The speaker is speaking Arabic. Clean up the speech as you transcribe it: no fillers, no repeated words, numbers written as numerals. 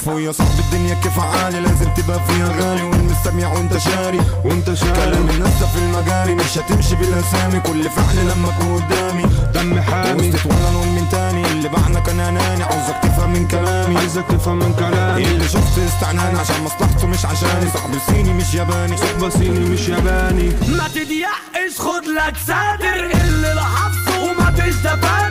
فوق يا صاحب الدنيا كيف عالي لازم تبقى فيها غالي والمستمع وانت شاري كلام الناس في المجاري مش هتمشي بالاسامي كل فعل لما اكون قدامي دم حامي وسط ولا نقول من تاني اللي بعنا كان اناني عاوزك تفهم من كلامي اللي شفت استعناني عشان مصلحته مش عشاني صاحبي صيني مش ياباني ما تضيقش خد لك ساتر اللي لا حافظه وما فيش دفاتر